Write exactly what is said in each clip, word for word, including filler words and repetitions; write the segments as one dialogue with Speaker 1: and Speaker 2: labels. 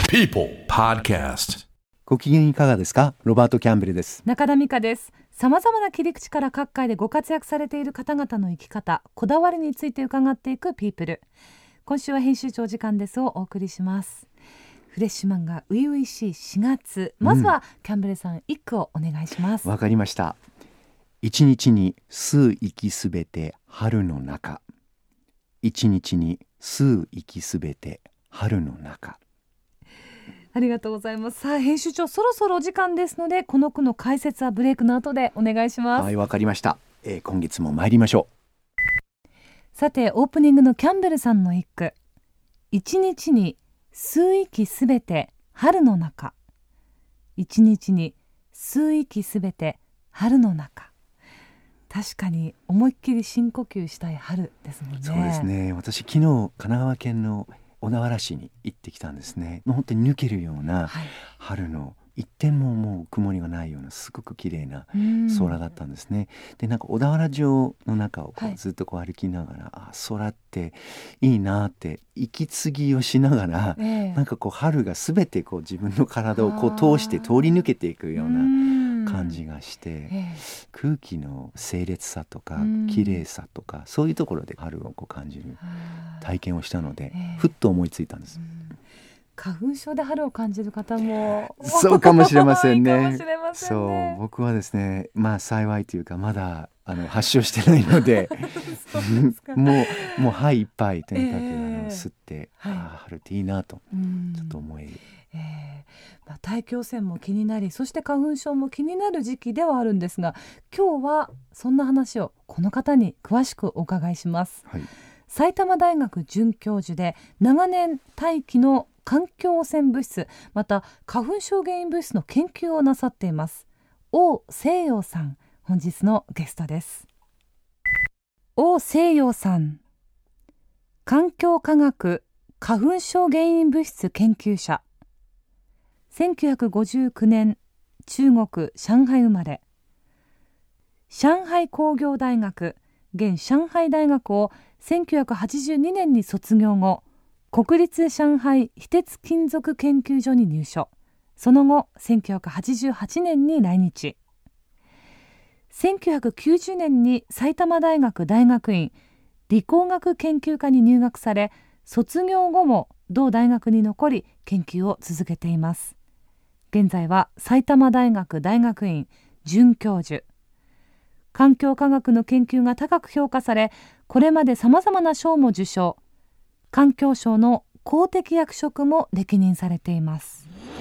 Speaker 1: People Podcast。
Speaker 2: ご機嫌いかがですか？ロバート・キャンベルです。
Speaker 3: 中田美香です。さまざまな切り口から各界でご活躍されている方々の生き方、こだわりについて伺っていくピープル。今週は編集長時間ですをお送りします。フレッシュマンが初々しいしがつ、まずはキャンベルさん一句をお願いします。
Speaker 2: わ、うん、かりました。一日に数息すべて春の中。一日に数息すべて春の中。
Speaker 3: ありがとうございます。さあ編集長、そろそろお時間ですので、この句の解説はブレイクの後でお願いします。
Speaker 2: はい、わかりました、えー、今月も参りましょう。
Speaker 3: さてオープニングのキャンベルさんの一句、一日に数息すべて春の中。一日に数息すべて春の中。確かに思いっきり深呼吸したい春ですもんね。
Speaker 2: そうですね。私昨日神奈川県の小田原市に行ってきたんですね。もう本当に抜けるような春の一点ももう曇りがないようなすごく綺麗な空だったんですね。でなんか小田原城の中をこうずっとこう歩きながら、はい、あ空っていいなって息継ぎをしながら、えー、なんかこう春がすべてこう自分の体をこう通して通り抜けていくような感じがして、えー、空気の清烈さとか綺麗さとかそういうところで春をこう感じる体験をしたので、えー、ふっと思いついたんです。
Speaker 3: 花粉症で春を感じる方も
Speaker 2: そうかもしれませんね。
Speaker 3: いいかもしれませんね。
Speaker 2: そう僕はですね、まあ幸いというかまだあの発症してないのでもうもう肺いっぱいとにかく、えー、あの吸って、はい、あ春っていいなとちょっと思える。
Speaker 3: えーまあ、大気汚染も気になり、そして花粉症も気になる時期ではあるんですが、今日はそんな話をこの方に詳しくお伺いします、はい、埼玉大学准教授で長年大気の環境汚染物質、また花粉症原因物質の研究をなさっています王清陽さん、本日のゲストです。王清陽さん、環境科学花粉症原因物質研究者。せんきゅうひゃくごじゅうきゅうねん中国上海生まれ。上海工業大学現上海大学をせんきゅうひゃくはちじゅうにねんに卒業後、国立上海非鉄金属研究所に入所。その後せんきゅうひゃくはちじゅうはちねんに来日。せんきゅうひゃくきゅうじゅうねんに埼玉大学大学院理工学研究科に入学され、卒業後も同大学に残り研究を続けています。現在は埼玉大学大学院准教授。環境科学の研究が高く評価され、これまでさまざまな賞も受賞。環境省の公的役職も歴任されています。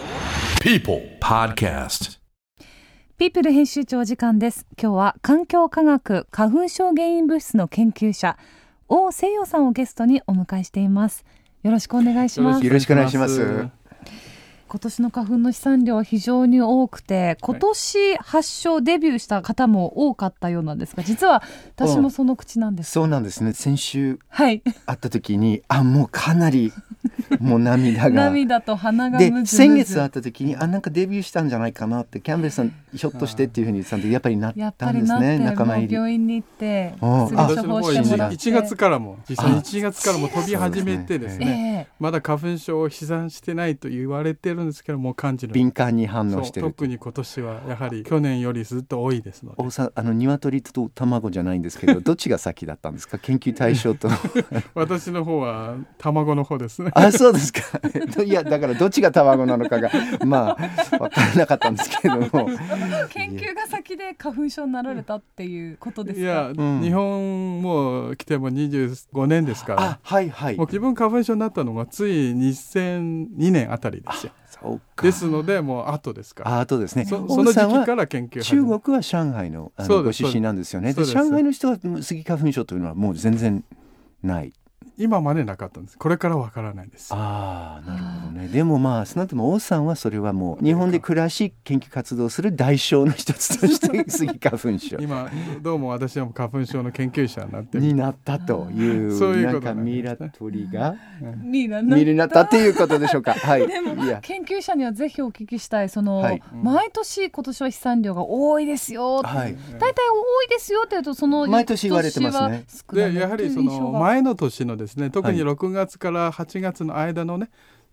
Speaker 1: People Podcast。
Speaker 3: ピープル編集長時間です。今日は環境科学花粉症原因物質の研究者王清陽さんをゲストにお迎えしています。よろしくお願いします。
Speaker 2: よろしくお願いします。
Speaker 3: 今年の花粉の飛散量は非常に多くて、今年発症デビューした方も多かったようなんですが、実は私もその口なんです、
Speaker 2: うん、そうなんですね。先週
Speaker 3: 会
Speaker 2: った時に、はい、あもうかなりもう涙が
Speaker 3: 涙と鼻がムズムズ
Speaker 2: で先月会った時にあなんかデビューしたんじゃないかなって、キャンベルさんひょっとしてっていうふうに言ってたんで、やっぱりなったんですね。仲間入り
Speaker 3: 病院に行って
Speaker 4: 私の方はいちがつからも実際いちがつからも飛び始めてですね、まだ花粉症を飛散してないと言われてるんですけども、感じる
Speaker 2: 敏感に反応してる。
Speaker 4: 特に今年はやはり去年よりずっと多いですので。
Speaker 2: おさあの鶏と卵じゃないんですけどどっちが先だったんですか？研究対象と
Speaker 4: 私の方は卵の方ですね。
Speaker 2: あそうですかいやだからどっちが卵なのかがまあ分からなかったんですけども
Speaker 3: 研究が先で花粉症になられたっていうことですか？
Speaker 4: いや、うん、日本も来てもにじゅうごねんですから。
Speaker 2: あはいはい。
Speaker 4: もう自分花粉症になったのがついにせんにねんあたりですよ。
Speaker 2: そうか。
Speaker 4: ですのでもう後ですから。
Speaker 2: あ後ですね。
Speaker 4: そ, その時期から研究。
Speaker 2: 中国は上海 の, あのご出身なんですよね。で上海の人はスギ花粉症というのはもう全然ない。
Speaker 4: 今までなかったんです。これからわからないです。
Speaker 2: ああなるほどね。でもまあ少なくとも王さんはそれはもう日本で暮らし研究活動する代償の一つとしてスギ花粉症
Speaker 4: 今どうも私は花粉症の研究者になって
Speaker 2: になったという
Speaker 4: そういう
Speaker 2: なん
Speaker 4: ことなんですね。
Speaker 2: かミイラ取りが
Speaker 3: ミイラ
Speaker 2: になったっていうことでしょうか。はい。
Speaker 3: でも
Speaker 2: いや
Speaker 3: 研究者にはぜひお聞きしたい、その、
Speaker 2: はい、
Speaker 3: 毎年今年は飛散量が多いですよ、
Speaker 2: はい、
Speaker 3: 大体多いですよって言うとその
Speaker 2: 毎年言われてますね。
Speaker 4: でやはりその前の年のですね、特にろくがつからはちがつの間のね、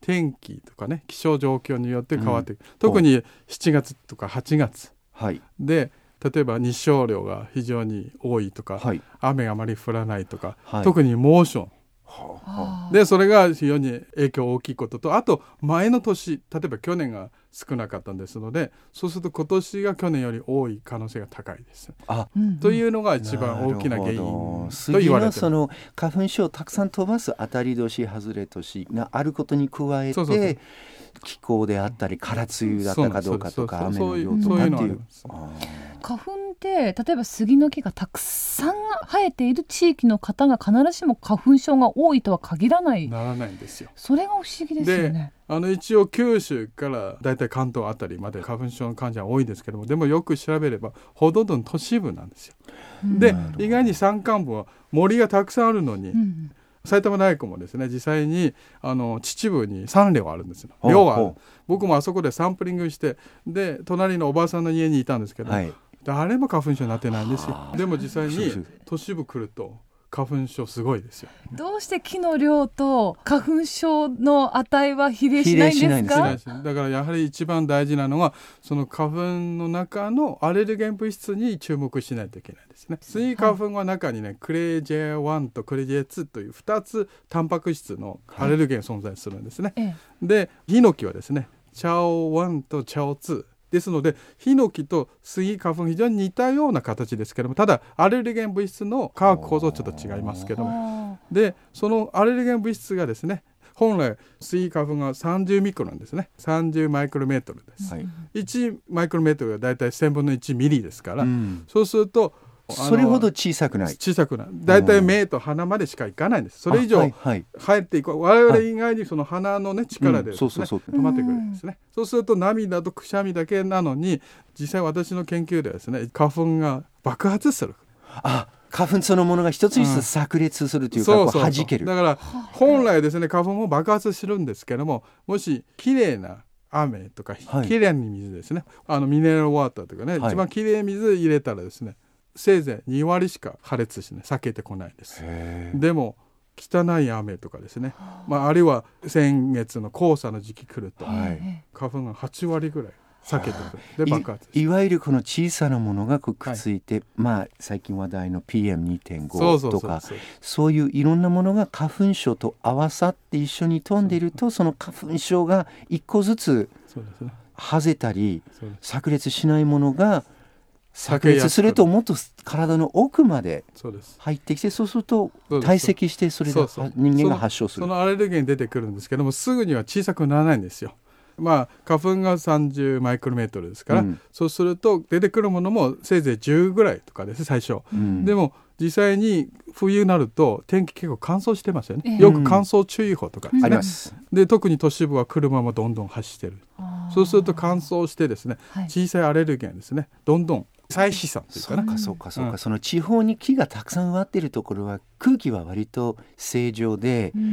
Speaker 4: 天気とかね気象状況によって変わっていく、うん、特にしちがつとかはちがつ、はい、で例えば日照量が非常に多いとか、はい、雨があまり降らないとか、はい、特に猛暑でそれが非常に影響大きいことと、あと前の年例えば去年が少なかったんですので、そうすると今年が去年より多い可能性が高いです。あ、というのが一番大きな原因と言われている。
Speaker 2: 次のその花粉症をたくさん飛ばす当たり年外れ年があることに加えて、そうそうそう気候であったり空梅雨だったかどうかとか雨の量とかっていう。
Speaker 3: 花粉って例えば杉の木がたくさん生えている地域の方が必ずしも花粉症が多いとは限らない
Speaker 4: ならないんですよ。
Speaker 3: それが不思議ですよね。
Speaker 4: であの一応九州からだいたい関東あたりまで花粉症の患者が多いですけども、でもよく調べればほとんどの都市部なんですよ。で意外に山間部は森がたくさんあるのに、うん、埼玉大学もですね実際にあの秩父にさん寮あるんですよ。寮がある。僕もあそこでサンプリングしてで隣のおばあさんの家にいたんですけど、はい、誰も花粉症になってないんですよ。でも実際に都市部来ると花粉症すごいですよ。
Speaker 3: どうして木の量と花粉症の値は比例しないんですか？
Speaker 4: だからやはり一番大事なのはその花粉の中のアレルゲン物質に注目しないといけないですね。スギ花粉は中にねクレイ ジェイワン とクレイ ジェイツー というふたつタンパク質のアレルゲンが存在するんですね、はい、でヒノキはですねチャオワンとチャオツーですのでヒノキとスギ花粉非常に似たような形ですけども、ただアレルゲン物質の化学構造ちょっと違いますけども、でそのアレルゲン物質がですね本来スギ花粉がさんじゅうミクロンですね、さんじゅうマイクロメートルです、はい、いちマイクロメートルがだいたいせんぶんのいちミリですから、うん、そうすると
Speaker 2: それほど小さくない
Speaker 4: 小さくないだいたい目と鼻までしかいかないんです。それ以上入っていく、はいはい、我々以外にその鼻の、ね、力でですね、うん、そうそうそう止まってくるんですね。そうすると涙とくしゃみだけなのに実際私の研究ではですね花粉が爆発する。
Speaker 2: あ花粉そのものが一つ一つ炸裂するというか、うん、そうそうそう弾ける。
Speaker 4: だから本来ですね花粉も爆発するんですけども、もしきれいな雨とか、はい、きれいに水ですねあのミネラルウォーターとかね、はい、一番きれい水入れたらですねせいぜいにわりしか破裂して、ね、避けてこないです。でも汚い雨とかですね、まあ、あるいは先月の黄砂の時期来ると、はい、花粉がはちわりぐらい避けてくるで爆発
Speaker 2: い, いわゆるこの小さなものがくっついて、はい、まあ最近話題の ピーエムにてんご とかそういういろんなものが花粉症と合わさって一緒に飛んでいると、その花粉症が一個ずつはぜたり炸裂しないものが炸裂するともっと体の奥まで入ってきて、そうすると堆積してそれで人間が発症する。
Speaker 4: そのアレルゲン出てくるんですけどもすぐには小さくならないんですよ。まあ花粉がさんじゅうマイクロメートルですから、うん、そうすると出てくるものもせいぜいじゅうぐらいとかです最初、うん、でも実際に冬になると天気結構乾燥してますよね、えー、よく乾燥注意報とかですね、うん、あります。で特に都市部は車もどんどん走ってる。そうすると乾燥してですね、はい、小さいアレルゲンですねどんどん再飛散というかな。
Speaker 2: そうかそうかそうか、うん、その地方に木がたくさん植わっているところは空気は割と正常で、うん、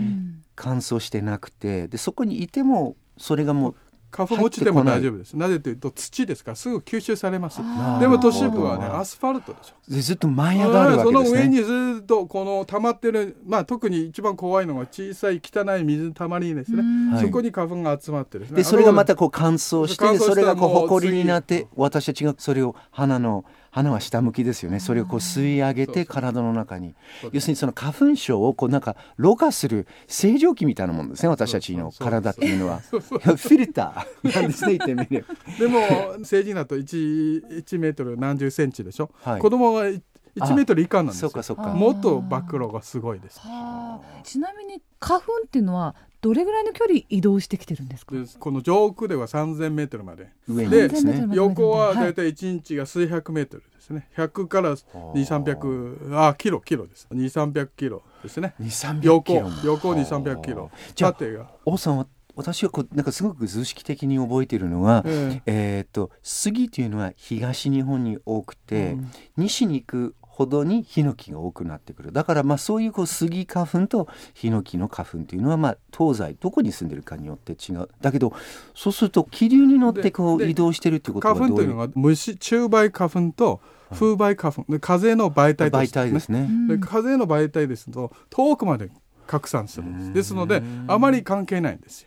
Speaker 2: 乾燥してなくて、でそこにいてもそれがもう
Speaker 4: 花粉落ちても大丈夫です。なぜというと土ですからすぐ吸収されます。でも都市部はねアスファルトでしょ。
Speaker 2: でずっと舞い上がるわけですね。
Speaker 4: その上にずっとこの溜まってる、まあ、特に一番怖いのが小さい汚い水たまりですね、そこに花粉が集まってるですね。
Speaker 2: でそれがまたこう乾燥して、それがこう埃になって私たちがそれを鼻の鼻は下向きですよね。それをこう吸い上げて体の中に、要するにその花粉症をこうなんかろ過する清浄機みたいなものですね。私たちの体っていうのはフィルターなんですね。言ってみれば
Speaker 4: でも成人だと 1, いちメートル何十センチでしょ、はい、子供はいちメートル以下なんですよ。
Speaker 2: そうかそうか。
Speaker 4: もっと暴露がすごいです。
Speaker 3: ちなみに花粉っていうのはどれぐらいの距離移動してきてるんですか？で
Speaker 4: この上空ではさんぜんメートルまで
Speaker 2: 上にですね。
Speaker 4: で横はだいたいいちにちが数百メートルですね。ひゃくからにせんさんびゃくあキロキロですにせんさんびゃくキロですね。
Speaker 2: にせんさんびゃくキロ
Speaker 4: 横横にせんさんびゃくキロ。
Speaker 2: じゃあ王さんは私はこうなんかすごく図式的に覚えているのは、えーえー、と杉というのは東日本に多くて、うん、西に行くほどにヒノキが多くなってくる。だからまあそういうこう杉花粉とヒノキの花粉というのはまあ東西どこに住んでるかによって違う。だけどそうすると気流に乗ってこう移動してるってことはどういう？
Speaker 4: 花粉というのが虫中媒花粉と風媒花粉、風の媒体として、ね、媒体ですね。で風の媒体ですと遠くまで拡散するんです。ですのであまり関係ないんですよ。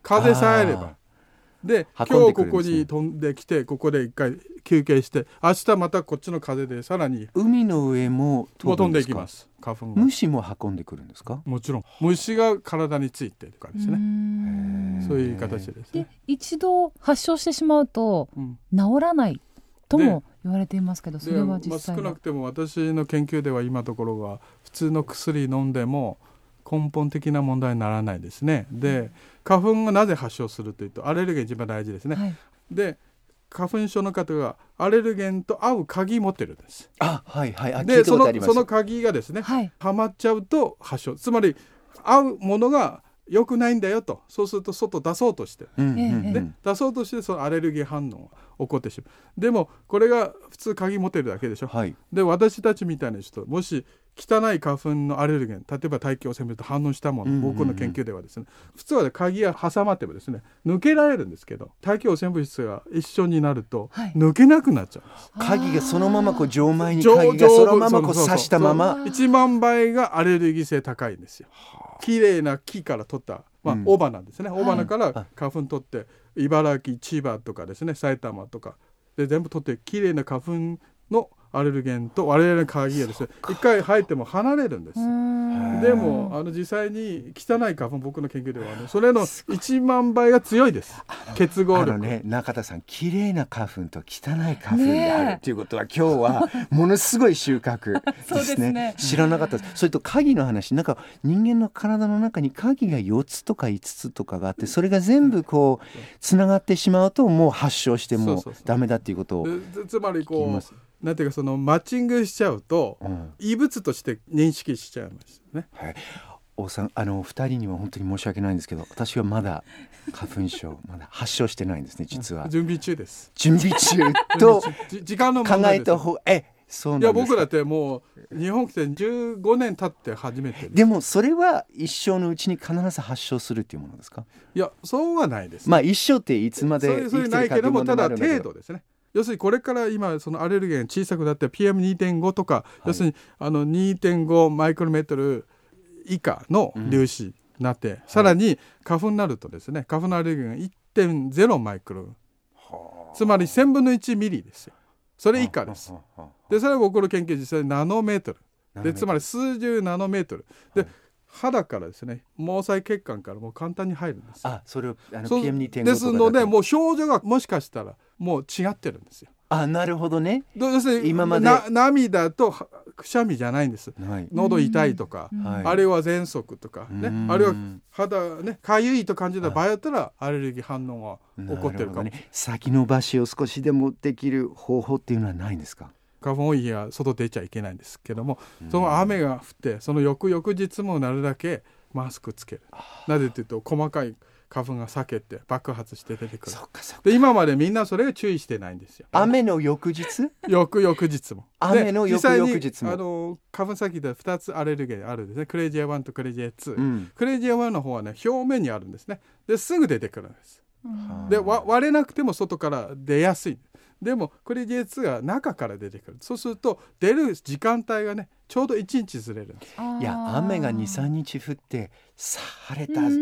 Speaker 4: 風さえあればで今日ここに飛んできてここで一回休憩して明日またこっちの風でさらに
Speaker 2: 海の上も
Speaker 4: 飛んでいきます。花粉が
Speaker 2: 虫も運んでくるんですか？
Speaker 4: もちろん虫が体についてるからですね。そういう形ですね。
Speaker 3: で一度発症してしまうと、うん、治らないとも言われていますけど、それは実際は、
Speaker 4: まあ、少なくても私の研究では今のところは普通の薬飲んでも根本的な問題にならないですね。で花粉がなぜ発症するというとアレルゲン一番大事ですね、はい、で花粉症の方がアレルゲンと合う鍵持ってるんです。
Speaker 2: あ、はいはい、
Speaker 4: でその、その鍵がですね、はい、はまっちゃうと発症、つまり合うものが良くないんだよと、そうすると外出そうとして、うんうんうん、で出そうとしてそのアレルギー反応が起こってしまう。でもこれが普通鍵持ってるだけでしょ、はい、で私たちみたいな人もし汚い花粉のアレルゲン、例えば大気汚染物と反応したもの、うんうんうん、僕の研究ではですね、普通は鍵が挟まってもですね抜けられるんですけど、大気汚染物質が一緒になると抜けなくなっちゃうんです、
Speaker 2: はい、鍵がそのままこう錠前に鍵がそのままこう刺したまま
Speaker 4: いちまん倍がアレルギー性高いんですよ。綺麗な木から取った、まあ、雄花ですね、雄花から花粉取って、はい、茨城、千葉とかですね、埼玉とかで全部取って綺麗な花粉のアレルゲンと我々の鍵がですね一回入っても離れるんです。でもあの実際に汚い花粉、僕の研究では、ね、それのいちまん倍が強いです。結合力。
Speaker 2: あのね、中田さん、綺麗な花粉と汚い花粉であるということは、ね、今日はものすごい収穫ですね。そうですね、知らなかったです。それと鍵の話、なんか人間の体の中に鍵がよっつとかいつつとかがあって、それが全部こうつながってしまうともう発症してもダメだっていうことを聞きます。
Speaker 4: つまりこうなんていうか、そのマッチングしちゃうと、うん、異物として認識しちゃいますね、
Speaker 2: はい、王さん、あのふたりには本当に申し訳ないんですけど、私はまだ花粉症まだ発症してないんですね、実は。
Speaker 4: 準備中です。
Speaker 2: 準備中と
Speaker 4: 時間の問題です。
Speaker 2: 考えた方がえそうなんですか。
Speaker 4: いや僕だってもう日本来てじゅうごねん経って初めてです。
Speaker 2: でもそれは一生のうちに必ず発症するっていうものですか？
Speaker 4: いやそうはないです、ね、
Speaker 2: まあ一生っていつまで生きてるかっていうものもあるんだけど、それないけども、ただ程度ですね。要するにこれから今そのアレルゲン小さくなって ピーエムにてんご とか、はい、要するにあの にてんご マイクロメートル以下の粒子になって、うん、さらに花粉になるとですね、花粉のアレルゲンが いってんゼロ マイクロ、はあ、つまりせんぶんのいちミリですよ。それ以下です。はあはあ、でそれは僕の研究実際ナノメートルで、つまり数十ナノメートルで、はい、肌からですね、毛細血管からもう簡単に入るんです。 あ、それをあの ピーエムにてんご
Speaker 4: ですので、もう症状がもしかしたらもう違ってるんですよ。
Speaker 2: あ、なるほどね。
Speaker 4: 要するに今までな涙とくしゃみじゃないんです、はい、喉痛いとか、あるいは喘息とか、ね、あるいは肌ねかゆいと感じた場合だったらアレルギー反応が起こってるかも、ね、
Speaker 2: 先延ばしを少しでもできる方法っていうのはないんですか？
Speaker 4: 花粉多い日は外出ちゃいけないんですけども、その雨が降ってその翌々日もなるだけマスクつける。なぜというと細かい花粉が避けて爆発して出てくる。そっかそっか。で今までみんなそれを注意してないんですよ。
Speaker 2: 雨の翌日
Speaker 4: 翌々日も
Speaker 2: 雨の翌々日も
Speaker 4: あの花粉先でふたつアレルゲンあるんですね。クレイジーワンとクレイジーツー、うん、クレイジーワンの方はね表面にあるんですね。ですぐ出てくるんです、うん、で割れなくても外から出やすい。でもクレイジーツーが中から出てくる。そうすると出る時間帯がねちょうどいちにちずれるんです。
Speaker 2: いや雨が にさんにち降ってさ晴れた、
Speaker 4: うん、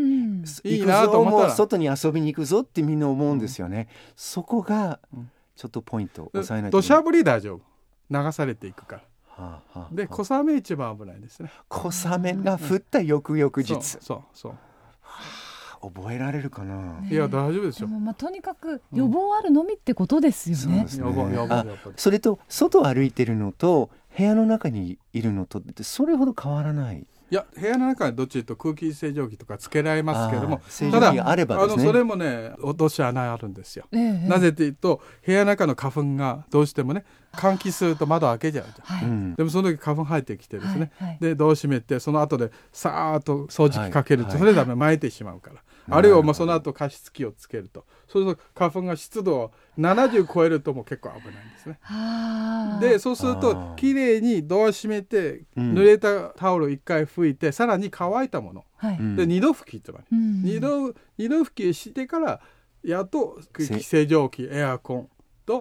Speaker 4: いいなと思ったら
Speaker 2: 外に遊びに行くぞってみんな思うんですよね、うん、そこがちょっとポイント押さえないと。
Speaker 4: 土砂降り大丈夫、流されていくから、はあはあ、で小雨一番危ないですね。
Speaker 2: 小雨が降った翌々日、うん、
Speaker 4: そうそうそう、
Speaker 2: 覚えられるかな、
Speaker 4: ね、いや大丈夫ですよ。
Speaker 3: でもまあとにかく予防あるのみってことですよね、うん、そうですね。
Speaker 4: 予防予防
Speaker 2: あそれと外を歩いてるのと部屋の中にいるのとってそれほど変わらない。
Speaker 4: いや部屋の中にどっちというと空気清浄機とかつけられますけれども、
Speaker 2: ただあればですね、
Speaker 4: あのそれもね落とし穴あるんですよ、ええ、なぜというと部屋の中の花粉がどうしてもね換気すると窓開けちゃうじゃん、はい、でもその時花粉入ってきてですね、はいはい、でドア閉めてその後でさーっと掃除機かけると、はい、それダメ巻いてしまうから、はい、あるいはもうその後加湿器をつけると、そうすると花粉が湿度をななじゅう超えるともう結構危ないんですね。でそうするときれいにドア閉めて濡れたタオルをいっかい拭いて、さらに乾いたもの、はい、でにど拭きって言われる、うん、二度二度拭きしてからやっと空気清浄機エアコンと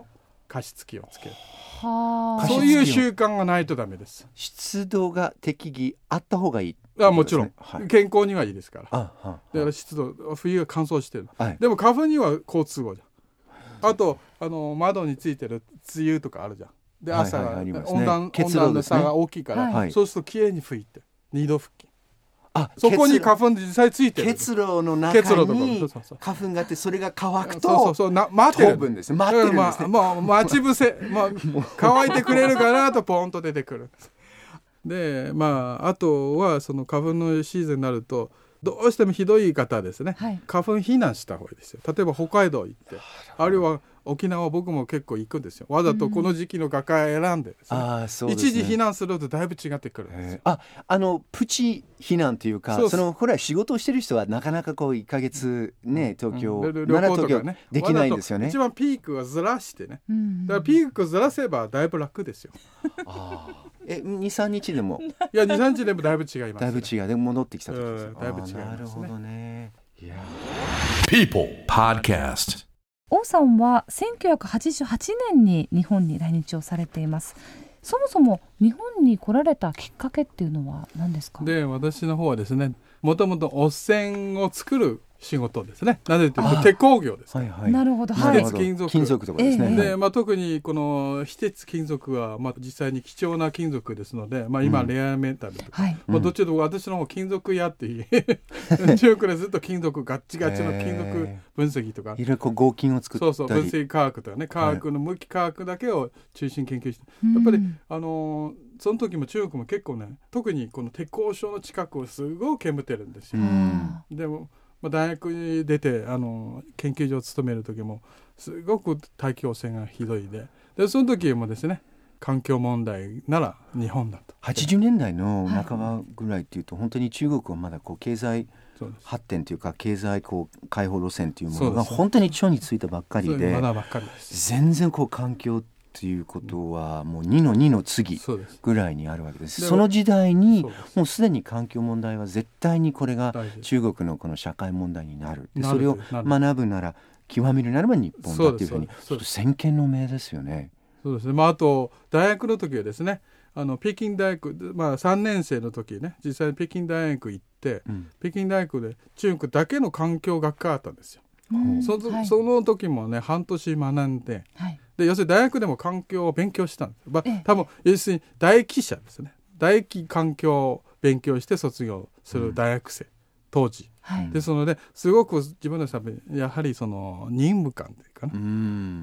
Speaker 4: 加湿器をつける。
Speaker 3: は
Speaker 4: そういう習慣がないとダメです。
Speaker 2: 湿度が適宜あった方がいい、
Speaker 4: ね、あもちろん、はい、健康にはいいですから。
Speaker 2: あはは
Speaker 4: だから湿度冬は乾燥してる、
Speaker 2: はい、
Speaker 4: でも花粉には好都合じゃん。あとあの窓についてる梅雨とかあるじゃん。で朝が、はいはいね、温暖、温暖の差が大きいから、はい、そうするときれいに吹いて二度吹き、あそこに花粉実際ついてる。
Speaker 2: 結露の中に花粉があってそれが乾くとそうそうそうな待ってるんですね。待ってるんですね。
Speaker 4: まあ、まあ、待ち伏せ、まあ、乾いてくれるかなとポンと出てくる。でまああとはその花粉のシーズンになるとどうしてもひどい方ですね、はい、花粉避難した方がいいですよ。例えば北海道行ってあるいは沖縄僕も結構行くんですよ。わざとこの時期の画家選んでですね、うんあそうですね、一時避難するとだいぶ違ってくるんですよ。
Speaker 2: ああのプチ避難というかそのほら仕事をしてる人はなかなかこういっかげつね東京、うん、
Speaker 4: 旅行とかね
Speaker 2: できないんですよね。
Speaker 4: 一番ピークはずらしてね、うん、だからピークずらせばだいぶ楽ですよ。
Speaker 2: あえ にさんにちでも
Speaker 4: いや にさんにちでもだいぶ違います、ね、
Speaker 2: だいぶ違うでも戻ってきた時ですよ、
Speaker 4: うん、だいぶ違いますね。
Speaker 2: なるほどね。いや
Speaker 1: People Podcast。
Speaker 3: 王さんはせんきゅうひゃくはちじゅうはちねんに日本に来日をされています。そもそも日本に来られたきっかけっていうのは何ですか？
Speaker 4: で私の方はですねもともと汚染を作る仕事ですね。なぜというと鉄鋼業です、
Speaker 3: はいはい、なるほど、
Speaker 2: はい、非鉄金属金属とかですね、
Speaker 4: で、まあ、特にこの非鉄金属は、まあ、実際に貴重な金属ですので、まあ、今、うん、レアメタルとか、はいまあ、どっちかというと私の方金属屋っていう中国でずっと金属ガッチガチの金属分析とか、
Speaker 2: いろいろこう合金を作ったり
Speaker 4: そうそう分析科学とかね科学の無機科学だけを中心研究して、はい、やっぱり、うん、あのーその時も中国も結構ね特にこの鉄鋼所の近くをすごい煙ってるんですよ、うん、でも、まあ、大学に出てあの研究所を務める時もすごく大気汚染がひどいで、でその時もですね環境問題なら日本だと。
Speaker 2: はちじゅうねんだいの半ばぐらいっていうと、はい、本当に中国はまだこう経済発展というか経済こう開放路線というものが本当に地についたばっかりで、
Speaker 4: まだばっかりです。
Speaker 2: 全然こう環境ということはもうにのにの次ぐらいにあるわけです。その時代にもうすでに環境問題は絶対にこれが中国のこの社会問題になる。でそれを学ぶなら極めるならば日本だというふうにちょっと先見の明ですよね。
Speaker 4: そうですね、まあ、あと大学の時はですねあの北京大学、まあ、さんねん生の時ね実際に北京大学行って、うん、北京大学で中国だけの環境学科あったんですよ、うん、そ, はい、その時もね半年学んで、はいで要するに大学でも環境を勉強したんです、まあ、多分要するに大気者ですね。大気環境を勉強して卒業する大学生、うん、当時、はい、ですのですごく自分のためにやはりその任務感というかな、うん、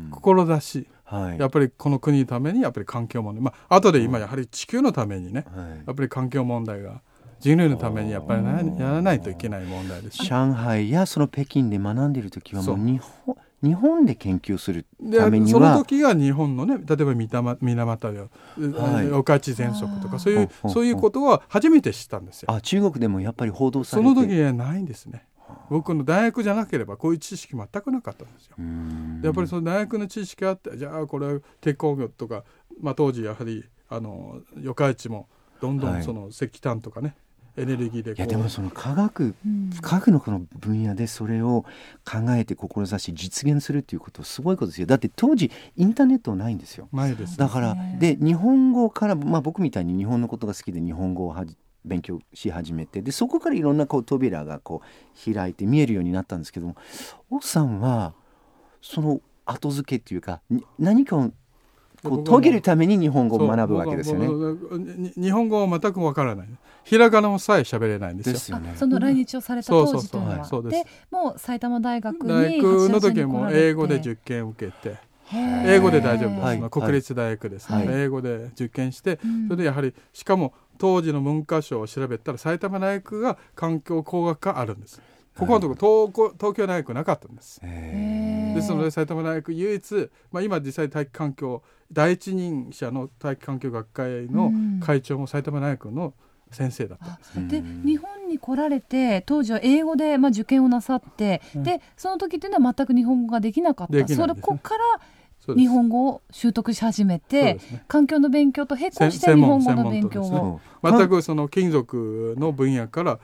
Speaker 4: 志、はい、やっぱりこの国のためにやっぱり環境問題、まあ後で今やはり地球のためにね、うん、やっぱり環境問題が人類のためにやっぱりやらないといけない問題です、ね、
Speaker 2: 上海やその北京で学んでいる時はもう日本日本で研究するためには
Speaker 4: その時が日本のね例えば水俣病、おかち喘息とかそういうそういうことは初めて知ったんですよ。
Speaker 2: あ中国でもやっぱり報道されて
Speaker 4: その時はないんですね。僕の大学じゃなければこういう知識全くなかったんですよ。やっぱりその大学の知識があってじゃあこれ鉄鋼業とか、まあ、当時やはりあの四日市もどんどんその石炭とかね、はいエネルギーでこう
Speaker 2: いやでもその科学、うん、科学のこの分野でそれを考えて志し実現するっていうことすごいことですよ。だって当時インターネットないんですよ。
Speaker 4: ないです。
Speaker 2: だからで日本語から、まあ、僕みたいに日本のことが好きで日本語をはじ勉強し始めてでそこからいろんなこう扉がこう開いて見えるようになったんですけども王さんはその後付けっていうか何かをこう遂げるために日本語を学ぶわけですよね。
Speaker 4: 日本語は全くわからない。ひらがなもさえ喋れないんですよ。
Speaker 2: ですよね。
Speaker 3: その来日をされた当時というのは、そうそうそう、でもう埼玉大学に大学
Speaker 4: の時も英語で受験を受けて英語で大丈夫です、はいまあ、国立大学ですね、はい、英語で受験して、はい、それでやはりしかも当時の文科省を調べたら埼玉大学が環境工学科あるんです。ここのところ 東, 東京大学なかったんです。ですので埼玉大学唯一、まあ、今実際大気環境第一人者の大気環境学会の会長も埼玉大学の先生だったんです、ね、
Speaker 3: で日本に来られて当時は英語で、まあ、受験をなさって、うん、でその時っていうのは全く日本語ができなかった。できないですね。それここから日本語を習得し始めて、ね、環境の勉強と並行して日本語の勉強を、
Speaker 4: ね、全くその金属の分野から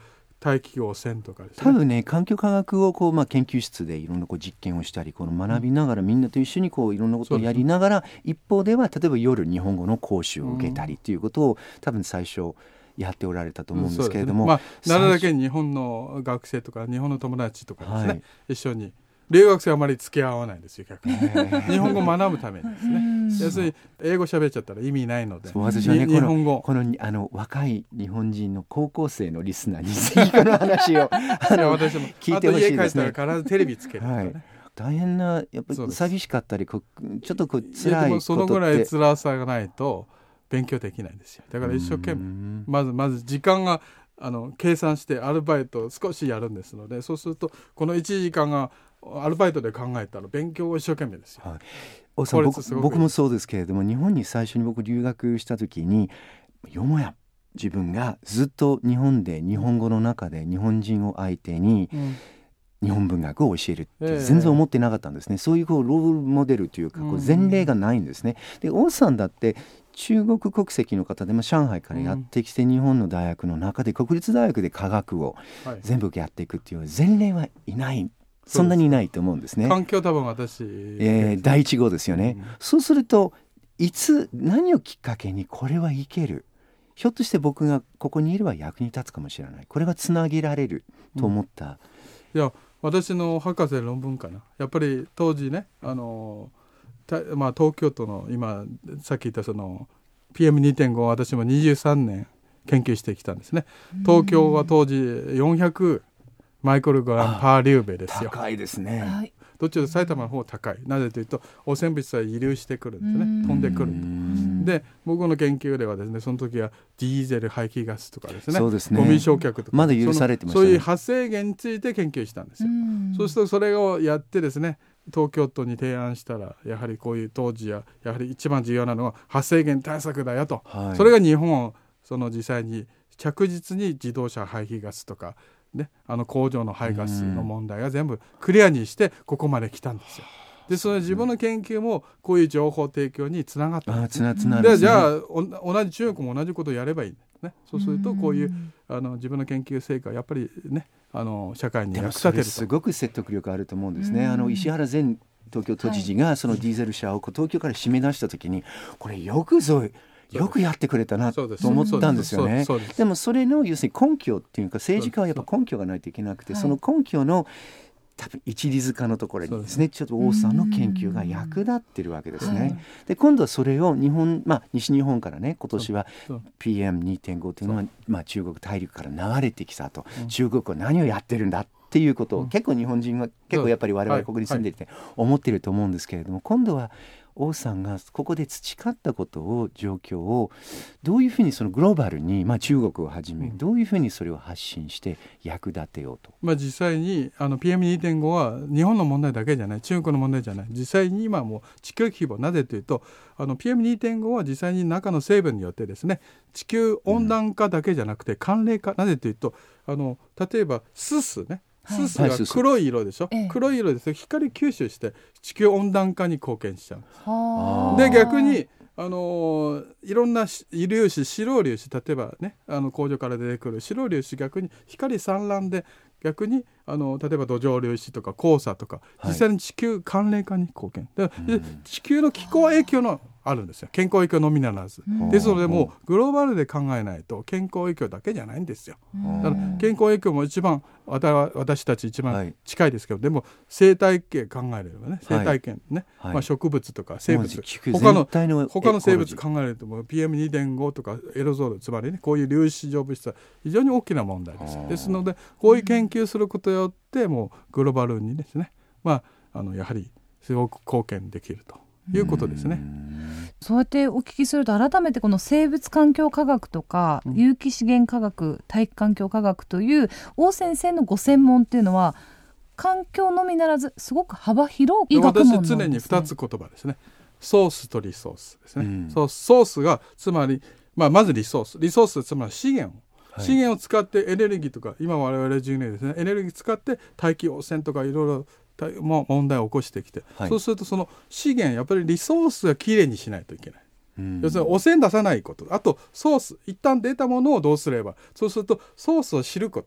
Speaker 4: 大気汚染とかですね。
Speaker 2: 多分ね環境科学をこう、まあ、研究室でいろんなこう実験をしたりこの学びながら、みんなと一緒にこういろんなことをやりながら、一方では例えば夜日本語の講習を受けたりということを、多分最初やっておられたと思うんですけれども、
Speaker 4: うんそうですね。まあ、なるだけ日本の学生とか日本の友達とかですね、はい、一緒に留学生はあまり付き合わないんですよ逆に日本語を学ぶためにですね。要するに英語喋っちゃったら意味ないので、
Speaker 2: 私はね
Speaker 4: 日本語
Speaker 2: この、このあの若い日本人の高校生のリスナーにぜひこの話をあの
Speaker 4: 私も
Speaker 2: 聞いてほしいですね。
Speaker 4: あと家帰ったら必ずテレビつけるとかね、はい、
Speaker 2: 大変なやっぱり寂しかったりこちょっとこう辛いことって、でも
Speaker 4: そのぐらい辛さがないと勉強できないんですよ。だから一生懸命まずまず時間があの計算してアルバイトを少しやるんですので、そうするとこのいちじかんがアルバイトで考えたら勉強を一生懸命ですよ、はい、
Speaker 2: おさん 僕, 僕もそうですけれども、日本に最初に僕留学した時によもや自分がずっと日本で日本語の中で日本人を相手に日本文学を教えるって全然思ってなかったんですね、えー、そういうこうロールモデルというかこう前例がないんですね。で王さんだって中国国籍の方で、まあ、上海からやってきて、日本の大学の中で国立大学で科学を全部やっていくっていう前例はいない、そんなにいないと思うんですね。
Speaker 4: 環境多分私、
Speaker 2: えー、第一号ですよね、うん、そうするといつ何をきっかけにこれはいける、ひょっとして僕がここにいれば役に立つかもしれない、これがつなげられると思った、
Speaker 4: うん、いや私の博士論文かな、やっぱり当時ねあのまあ、東京都の今さっき言ったその ピーエムにてんご を私もにじゅうさんねん研究してきたんですね。東京は当時よんひゃくマイクログラムパーリューベですよ。
Speaker 2: 高いですね。
Speaker 4: どっちかというと埼玉の方が高い。なぜというと汚染物は遺留してくるんですね、飛んでくると。で僕の研究ではですね、その時はディーゼル排気ガスとかですね、
Speaker 2: そうですね、
Speaker 4: ゴミ焼却とか
Speaker 2: まだ許されてましたね。
Speaker 4: そういう発生源について研究したんですよ。そうするとそれをやってですね、東京都に提案したら、やはりこういう当時ややはり一番重要なのは発生源対策だよと、はい、それが日本をその実際に着実に自動車排気ガスとか、ね、あの工場の排ガスの問題が全部クリアにしてここまで来たんですよ。でその自分の研究もこういう情報提供につながったんです、ね、
Speaker 2: あつなつなですね。
Speaker 4: でじゃあ同じ中国も同じことをやればいい、ね、そうするとこういうあの自分の研究成果やっぱりね、あの社会に役立てると。
Speaker 2: すごく説得力あると思うんですね。あの石原前東京都知事がそのディーゼル車を東京から締め出した時に、これよくぞよくやってくれたなと思ったんですよね。でもそれの要するに根拠っていうか、政治家はやっぱ根拠がないといけなくて、その根拠の多分一里塚のところにですね、ちょっと王さんの研究が役立ってるわけですね。で今度はそれを日本、まあ、西日本からね、今年は ピーエムにてんご というのは、まあ、中国大陸から流れてきたと、中国は何をやってるんだっていうことを、結構日本人は結構やっぱり我々ここに住んでいて思ってると思うんですけれども、今度は王さんがここで培ったことを状況をどういうふうにそのグローバルに、まあ、中国をはじめどういうふうにそれを発信して役立てようと、
Speaker 4: まあ、実際にあの ピーエムにてんご は日本の問題だけじゃない、中国の問題じゃない、実際に今もう地球規模、なぜというとあの ピーエムにてんご は実際に中の成分によってですね、地球温暖化だけじゃなくて寒冷化、うん、なぜというとあの例えばススね、ススが黒い色でしょ、はい、黒い色ですよ。光吸収して地球温暖化に貢献しちゃうんです。で逆にあのいろんな粒子、白粒子、例えばね、あの工場から出てくる白粒子、逆に光散乱で逆にあの例えば土壌粒子とか黄砂とか、実際に地球寒冷化に貢献で、で地球の気候影響のあるんですよ。健康影響のみならず、ですのでもうグローバルで考えないと健康影響だけじゃないんですよ。だから健康影響も一番私たち一番近いですけど、はい、でも生態系考えればね、生態系ね、はい、まあ、植物とか生物、他の他の生物考えるとも ピーエムにてんご とかエロゾール、つまりね、こういう粒子状物質は非常に大きな問題です。ですのでこういう研究することによってもうグローバルにですね、まあ、あのやはりすごく貢献できるということですね。
Speaker 3: そうやってお聞きすると、改めてこの生物環境科学とか、うん、有機資源科学、大気環境科学という王先生のご専門っていうのは環境のみならずすごく幅広い学問なんですね。
Speaker 4: 私常にふたつ言葉ですね。ソースとリソースですね、うん、そうソースがつまり、まあ、まずリソースリソースつまり資源を、はい、資源を使ってエネルギーとか、今我々じゅうねんですね、エネルギー使って大気汚染とかいろいろ問題を起こしてきて、はい、そうするとその資源、やっぱりリソースがきれいにしないといけない、うん、要するに汚染出さないこと、あとソース、一旦出たものをどうすれば、そうするとソースを知ること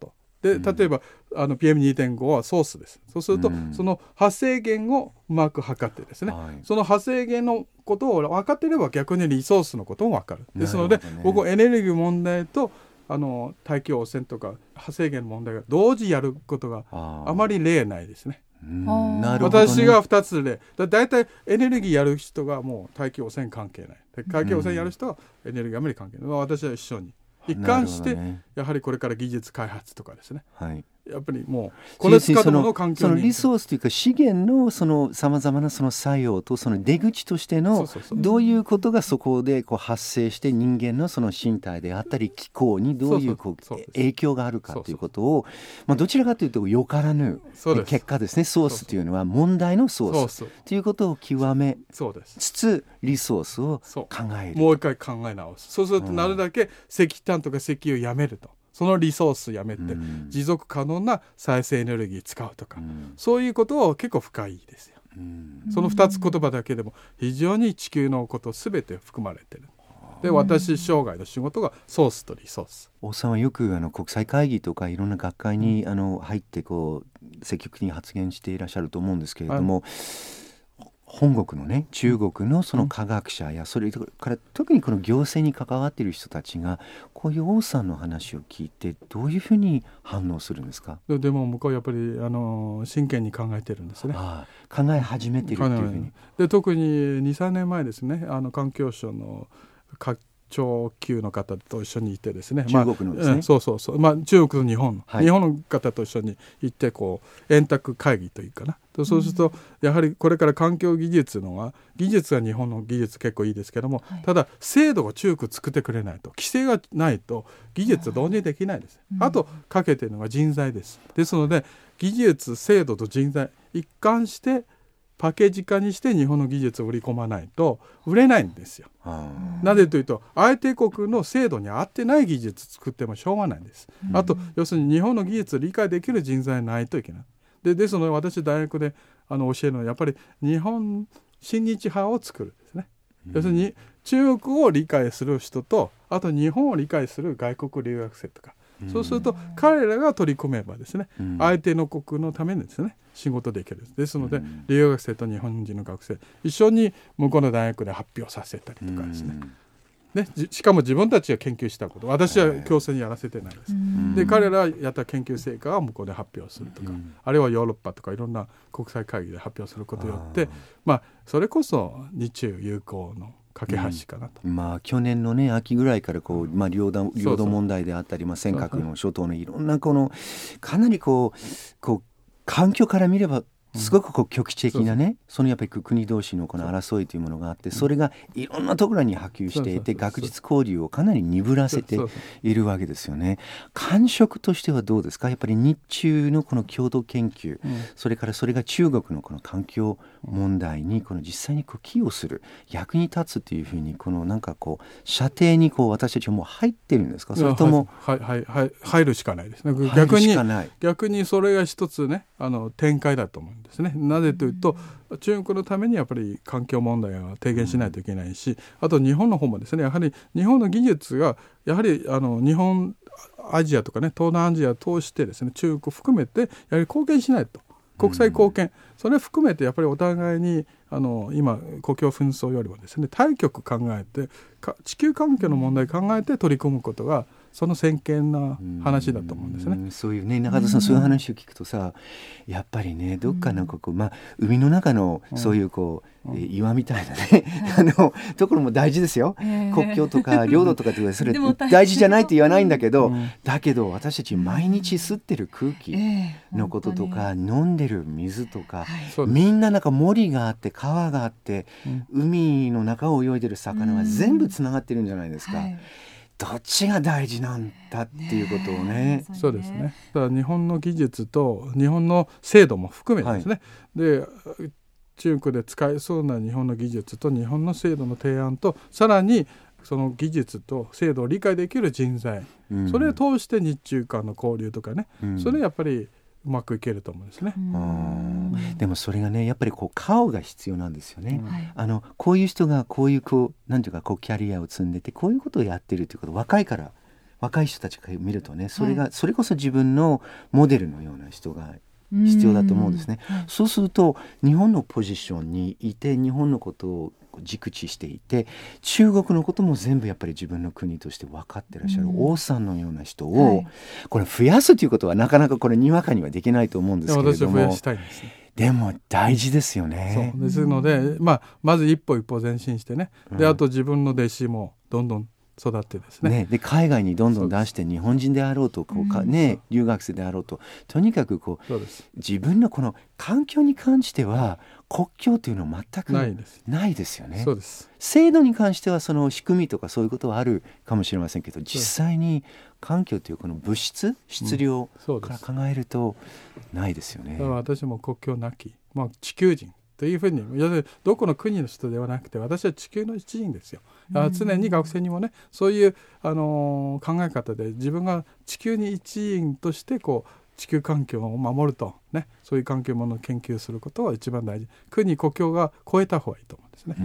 Speaker 4: で例えばあの ピーエムにてんご はソースです。そうすると、うん、その発生源をうまく測ってですね、はい、その発生源のことを分かっていれば逆にリソースのことも分かる。ですので、ね、僕はエネルギー問題とあの大気汚染とか発生源の問題が同時やることがあまり例ないですね。
Speaker 2: うんなるほどね、
Speaker 4: 私がふたつ例だ、だいたいエネルギーやる人がもう大気汚染関係ない、大気汚染やる人はエネルギーあまり関係ない、私は一緒に一貫して、ね、やはりこれから技術開発とかですね、はい、やっぱりもうこれ使うの環境に
Speaker 2: そのリソースというか資源のそのさまざまなその作用とその出口としてのどういうことがそこでこう発生して人間のその身体であったり気候にどういうこう影響があるかということをまあどちらかというとよからぬ結果ですね。ソースというのは問題のソースということを極めつつリソースを考える、
Speaker 4: もう一回考え直す。そうするとなるだけ石炭とか石油をやめると、そのリソースやめて持続可能な再生エネルギー使うとか、うん、そういうことは結構深いですよ、うん、そのふたつ言葉だけでも非常に地球のことすべて含まれている。で私生涯の仕事がソースとリソース。
Speaker 2: 大さんはよくあの国際会議とかいろんな学会に、うん、あの入ってこう積極的に発言していらっしゃると思うんですけれども、はい、本国のね中国のその科学者やそれから特にこの行政に関わっている人たちがこういう王さんの話を聞いてどういうふうに反応するんですか？
Speaker 4: でも向こうやっぱりあの真剣に考えてるんですね。
Speaker 2: ああ考え始めているっていうふうに。
Speaker 4: で特に にさんねんまえですね、あの環境省の課長級の方と一緒にいてですね、
Speaker 2: 中国のですね、まあ、
Speaker 4: そうそうそう、まあ、中国と日本の、はい、日本の方と一緒に行ってこう円卓会議というかな、そうするとやはりこれから環境技術のは技術は日本の技術結構いいですけども、はい、ただ制度を中国作ってくれないと、規制がないと技術導入できないです、うん、あとかけているのが人材です。ですので技術制度と人材一貫してパッケージ化にして日本の技術を売り込まないと売れないんですよ。なぜというと相手国の制度に合ってない技術作ってもしょうがないんです。あと要するに日本の技術を理解できる人材ないといけない。でですので私大学であの教えるのはやっぱり日本親日派を作るんですね。要するに中国を理解する人とあと日本を理解する外国留学生とか、そうすると彼らが取り組めばですね、相手の国のためにですね仕事できる。ですので留学生と日本人の学生一緒に向こうの大学で発表させたりとかですね、ね、しかも自分たちが研究したこと、私は強制にやらせてないです。で彼らやった研究成果を向こうで発表するとか、あるいはヨーロッパとかいろんな国際会議で発表することによって、まあ、それこそ日中友好の架け橋かなと、
Speaker 2: うん、まあ去年のね秋ぐらいからこう、まあ、領土、領土問題であったり、まあ、尖閣の諸島のいろんなこのかなりこう、こう環境から見ればすごくこう局地的なね、うん、そうそう、そのやっぱり国同士のこの争いというものがあって、それがいろんなところに波及していて学術交流をかなり鈍らせているわけですよね。感触としてはどうですか？やっぱり日中のこの共同研究、うん、それからそれが中国のこの環境問題にこの実際にこう寄与する、役に立つというふうにこのなんかこう射程にこう私たちはもう入ってるんですか？それとも
Speaker 4: はいはいはい、入るしかないですね。逆に逆にそれが一つねあの展開だと思うんですね。なぜというと中国のためにやっぱり環境問題を低減しないといけないし、あと日本の方もですねやはり日本の技術がやはりあの日本アジアとかね東南アジアを通してですね中国含めてやはり貢献しないと、国際貢献、それを含めてやっぱりお互いにあの今国境紛争よりもですね大局考えて地球環境の問題考えて取り組むことがその先見な話だと思うんですね。
Speaker 2: うん、そういうね中田さん、そういう話を聞くとさやっぱりねどっかなんかこう、まあ、海の中のそういうこう、うん、岩みたいなね、うん、あのところも大事ですよ、えー、国境とか領土とかってそれ大事じゃないって言わないんだけど、うん、だけど私たち毎日吸ってる空気のこととか、えー、飲んでる水とか、はい、みんななんか森があって川があって、うん、海の中を泳いでる魚は全部つながってるんじゃないですか、うん、はい、どっちが大事なんだっていうことを ね, ね
Speaker 4: そうですね。だから日本の技術と日本の制度も含めてですね、はい、で中国で使えそうな日本の技術と日本の制度の提案とさらにその技術と制度を理解できる人材、うん、それを通して日中間の交流とかね、うん、それやっぱりうまくいけると思うんですね。
Speaker 2: うん、でもそれがねやっぱりこう顔が必要なんですよね、うん、あのこういう人がこういうこうなんていうかこうキャリアを積んでてこういうことをやってるということ若いから若い人たちから見るとね、それが、はい、それこそ自分のモデルのような人が必要だと思うんですね、はい、そうすると日本のポジションにいて日本のことを熟知していて中国のことも全部やっぱり自分の国として分かってらっしゃる王さんのような人を、はい、これ増やすということはなかなかこれにわかにはできないと思うんですけれども、
Speaker 4: 私は増やしたいんですね。
Speaker 2: でも大事ですよね。
Speaker 4: そうですので、まあ、まず一歩一歩前進してね、であと自分の弟子もどんどん育ってですね、
Speaker 2: ねで海外にどんどん出して日本人であろうとこうか、ね、留学生であろうととにかくこう自分のこの環境に関しては国境というのは全くないです、ないですよね。
Speaker 4: そうです。
Speaker 2: 制度に関してはその仕組みとかそういうことはあるかもしれませんけど実際に環境というこの物質質量から考えるとないですよね、うん、
Speaker 4: だから私も国境なき、まあ、地球人というふうにどこの国の人ではなくて私は地球の一員ですよ。常に学生にもねそういう、あのー、考え方で自分が地球に一員としてこう地球環境を守ると、ね、そういう環境ものを研究することは一番大事。国国境が越えた方がいいと思うんですね。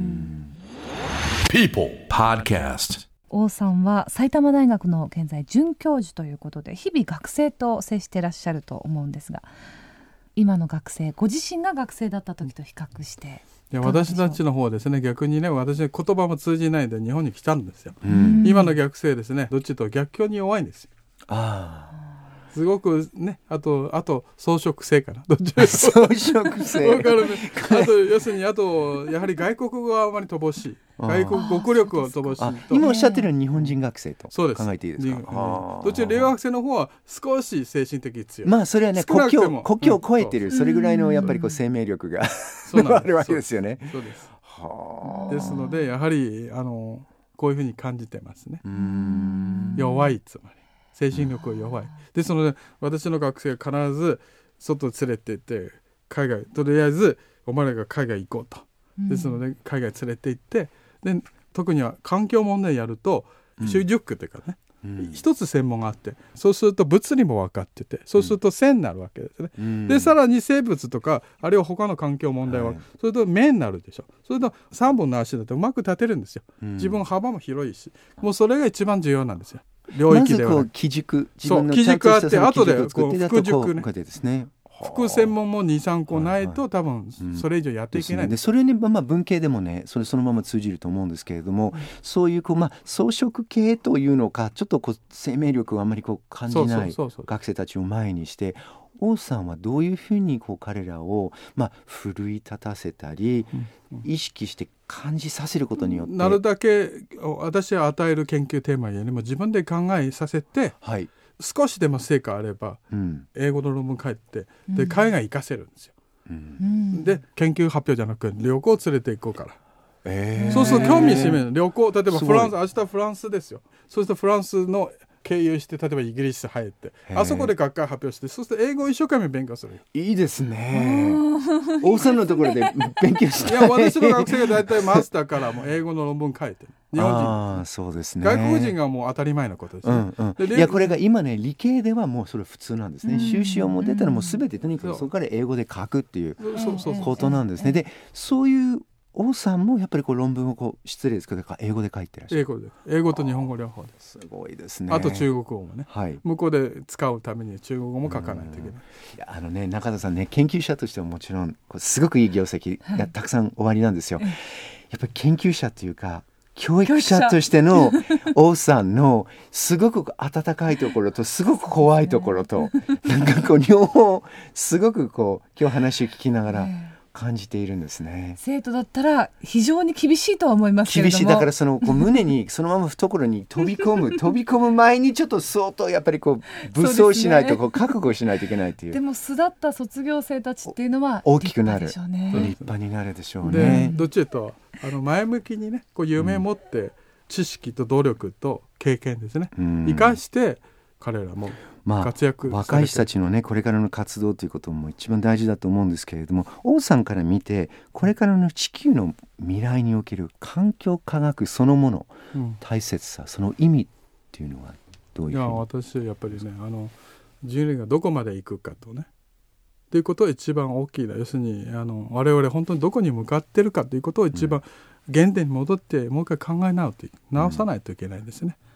Speaker 1: People Podcast。
Speaker 3: 王さんは埼玉大学の現在准教授ということで日々学生と接していらっしゃると思うんですが今の学生ご自身が学生だった時と比較して
Speaker 4: いや私たちの方はですね逆にね私言葉も通じないで日本に来たんですよ、うん、今の学生ですねどっちと逆境に弱いんですよ。あすごくねあとあと装飾性かなどっち
Speaker 2: 装飾性
Speaker 4: わかる、ね、あと要するにあとやはり外国語はあまり乏しい外国語力は乏しいと
Speaker 2: 今おっしゃってる日本人学生と考えていいですか。
Speaker 4: どっち留学生の方は少し精神的強い。
Speaker 2: まあそれはね国境国境を越えてる、うん、それぐらいのやっぱりこう生命力があるわけですよね。
Speaker 4: そうです。はですのでやはりあのこういうふうに感じてますね。うーん弱いつまり精神力が弱いですので私の学生が必ず外連れて行って海外とりあえずお前らが海外行こうと、うん、ですので海外連れて行ってで特には環境問題やると習熟というかね、うん、一つ専門があってそうすると物理も分かっててそうすると線になるわけですね、うん、でさらに生物とかあるいは他の環境問題は、はい、それと目になるでしょ。それとさんぼんの足だとうまく立てるんですよ、うん、自分の幅も広いしもうそれが一番重要なんですよ。領域では
Speaker 2: まずこう基軸
Speaker 4: 自分のちゃんとしたその基軸を作って
Speaker 2: だとこうこうですね
Speaker 4: 副専門も にさんこないと多分それ以上やっていけない、
Speaker 2: うん、でそれに、まあ、文系でもねそれそのまま通じると思うんですけれども、うん、そういうこう、まあ、装飾系というのかちょっとこう生命力をあまりこう感じない学生たちを前にして王さんはどういうふうにこう彼らを、まあ、奮い立たせたり、うん、意識して感じさせることによって
Speaker 4: なるだけ私は与える研究テーマよりも自分で考えさせて、はい、少しでも成果あれば、うん、英語の論文書いてで海外行かせるんですよ、うん、で研究発表じゃなく旅行連れて行こうから、えー、そうすると興味示める旅行例えばフランス明日フランスですよ。そうするとフランスの経由して例えばイギリス入ってあそこで学会発表してそうすると英語を一生懸命勉強するよ。
Speaker 2: いいですね。王さんのところで勉強したい。
Speaker 4: いや私の学生が大体マスターからも英語の論文書いてる日本人
Speaker 2: あそうです、ね、
Speaker 4: 外国人がもう当たり前のことです、ねうん
Speaker 2: うん、でいやこれが今ね理系ではもうそれ普通なんですね。修士をも出たらもう全てとにかくそこから英語で書くっていうことなんですね。でそういう王さんもやっぱりこう論文をこう失礼ですけど英語で書いてらっしゃる。
Speaker 4: 英語で英語と日本語両方です。
Speaker 2: すごいですね。
Speaker 4: あと中国語もね、はい、向こうで使うために中国語も書かないといけない。い
Speaker 2: やあのね中田さんね研究者としてはもちろんこうすごくいい業績がたくさんおありなんですよ、はい、やっぱり研究者というか教育者としての王さんのすごく温かいところとすごく怖いところとなんかこう両方すごくこう今日話を聞きながら感じているんですね。
Speaker 3: 生徒だったら非常に厳しいとは思いますけれども
Speaker 2: 厳しいだからそのこう胸にそのまま懐に飛び込む飛び込む前にちょっと相当やっぱりこう武装しないとこう覚悟しないといけないっていう。
Speaker 3: でも巣立った卒業生たちっていうのは
Speaker 2: 大きくなる
Speaker 3: 立派でしょうね。
Speaker 2: 立派になるでしょうね。
Speaker 4: でどっちかというとあの前向きにねこう夢を持って知識と努力と経験ですね、うん、生かして彼らも活躍、
Speaker 2: まあ、若い人たちのねこれからの活動ということも一番大事だと思うんですけれども王さんから見てこれからの地球の未来における環境科学そのもの、うん、大切さその意味っていうのはどういうふうに。
Speaker 4: いや私はやっぱりねあの人類がどこまで行くかとねということが一番大きいな。要するにあの我々本当にどこに向かってるかということを一番、うん、原点に戻ってもう一回考え直って直さないといけないですね、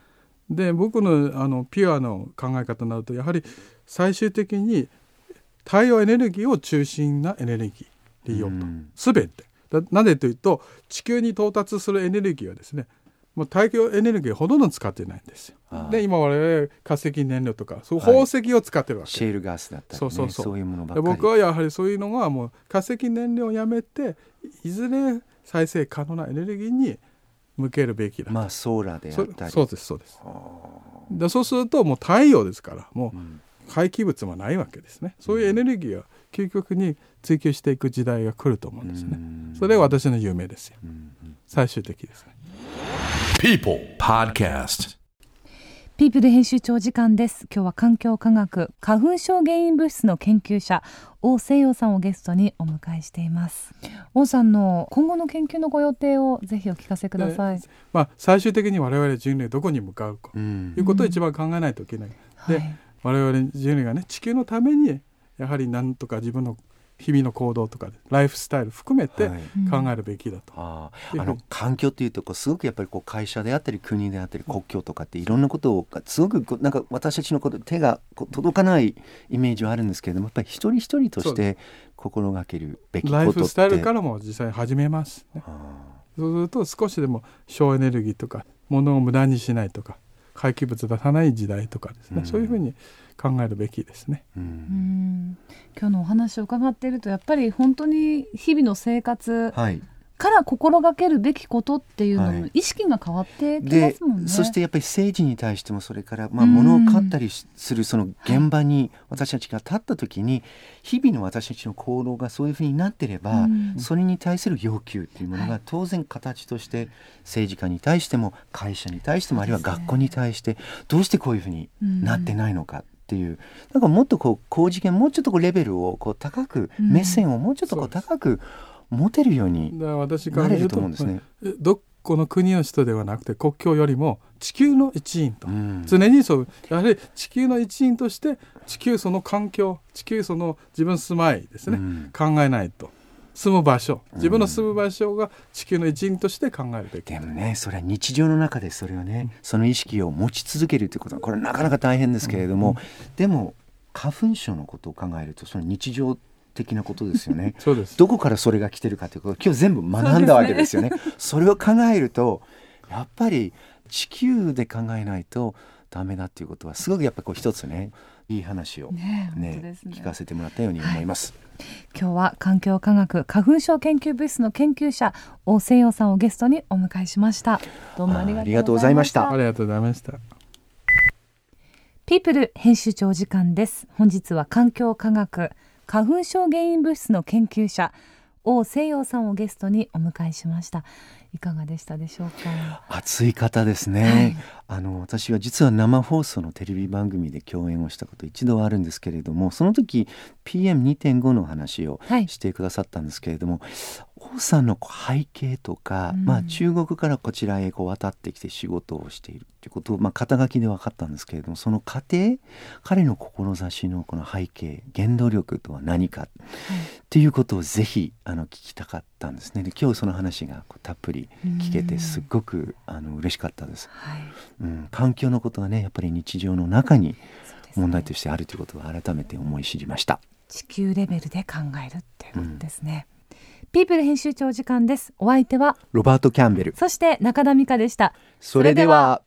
Speaker 4: で僕のあのピュアの考え方になるとやはり最終的に太陽エネルギーを中心なエネルギー利用と、うん、全てだなぜというと地球に到達するエネルギーはですねもう太陽エネルギーほとんど使ってないんですよ。で今我々化石燃料とかそう宝石を使ってるわけ、はい、
Speaker 2: シェールガスだったり、ね、そうそうそうそういうものばっかり。
Speaker 4: 僕はやはりそういうのがもう化石燃料をやめていずれ再生可能なエネルギーに向けるべきだと。
Speaker 2: まあソーラーであったり。
Speaker 4: そ, そうですそうです。でそうするともう太陽ですからもう廃棄物もないわけですね、うん、そういうエネルギーは究極に追求していく時代が来ると思うんですね、うん、それが私の夢ですよ、うん、最終的ですね。
Speaker 1: People Podcast。
Speaker 3: ピープル編集長時間です。今日は環境科学花粉症原因物質の研究者王誠陽さんをゲストにお迎えしています。王さんの今後の研究のご予定をぜひお聞かせください。
Speaker 4: まあ、最終的に我々人類どこに向かうかということを一番考えないといけない、うん、で、はい、我々人類がね地球のためにやはり何とか自分の日々の行動とかライフスタイル含めて考えるべきだと、
Speaker 2: はい、ああの環境っていうとこうすごくやっぱりこう会社であったり国であったり国境とかっていろんなことをすごくなんか私たちのこと手が届かないイメージはあるんですけれどもやっぱり一人一人として心がけるべきことって
Speaker 4: ライフスタイルからも実際始めます、ね、そうすると少しでも省エネルギーとか物を無駄にしないとか廃棄物出さない時代とかですね、うん、そういうふうに考えるべきですね、うん、
Speaker 3: うん今日のお話を伺っているとやっぱり本当に日々の生活から心がけるべきことっていうのの意識が変わってきますもんね、はい、
Speaker 2: でそしてやっぱり政治に対してもそれからまあ物を買ったりするその現場に私たちが立った時に日々の私たちの行動がそういうふうになってればそれに対する要求っていうものが当然形として政治家に対しても会社に対してもあるいは学校に対してどうしてこういうふうになってないのかっていうだからもっとこう高次元もうちょっとこうレベルをこう高く目線をもうちょっとこう高く持てるようになれると思うんですね。
Speaker 4: どこの国の人ではなくて国境よりも地球の一員と、うん、常にそうやはり地球の一員として地球その環境地球その自分住まいですね、うん、考えないと住む場所自分の住む場所が地球の一員として考えるべき、
Speaker 2: うん、でもねそれは日常の中でそれをね、うん、その意識を持ち続けるということはこれはなかなか大変ですけれども、うん、でも花粉症のことを考えるとその日常的なことですよね
Speaker 4: そうです。
Speaker 2: どこからそれが来てるかということを今日全部学んだわけですよね。 そ, ねそれを考えるとやっぱり地球で考えないとダメだっていうことはすごくやっぱりこう一つねいい話を、ねねね、聞かせてもらったように思います、
Speaker 3: はい、今日は環境科学花粉症研究物質の研究者王誠陽さんをゲストにお迎えしました。どうもありがとうございました。
Speaker 4: ありがとうございました。
Speaker 3: ピープル編集長時間です。本日は環境科学花粉症原因物質の研究者王誠陽さんをゲストにお迎えしました。いかがでしたでしょうか。
Speaker 2: 熱い方ですね、はい、あの私は実は生放送のテレビ番組で共演をしたこと一度はあるんですけれどもその時 ピーエムにてんご の話をしてくださったんですけれども、はい、王さんの背景とか、うんまあ、中国からこちらへこう渡ってきて仕事をしているということを、まあ、肩書きで分かったんですけれどもその過程彼の志のこの背景原動力とは何か、はい、っていうことをぜひあの聞きたかったんですね。で今日その話がこうたっぷり聞けてすごくあの嬉しかったです、はいうん、環境のことはねやっぱり日常の中に問題としてあるということを改めて思い知りました。
Speaker 3: 地球レベルで考えるっていうことですね、うん、ピープル編集長時間です。お相手は
Speaker 2: ロバート・キャンベル
Speaker 3: そして中田美香でした。
Speaker 2: それでは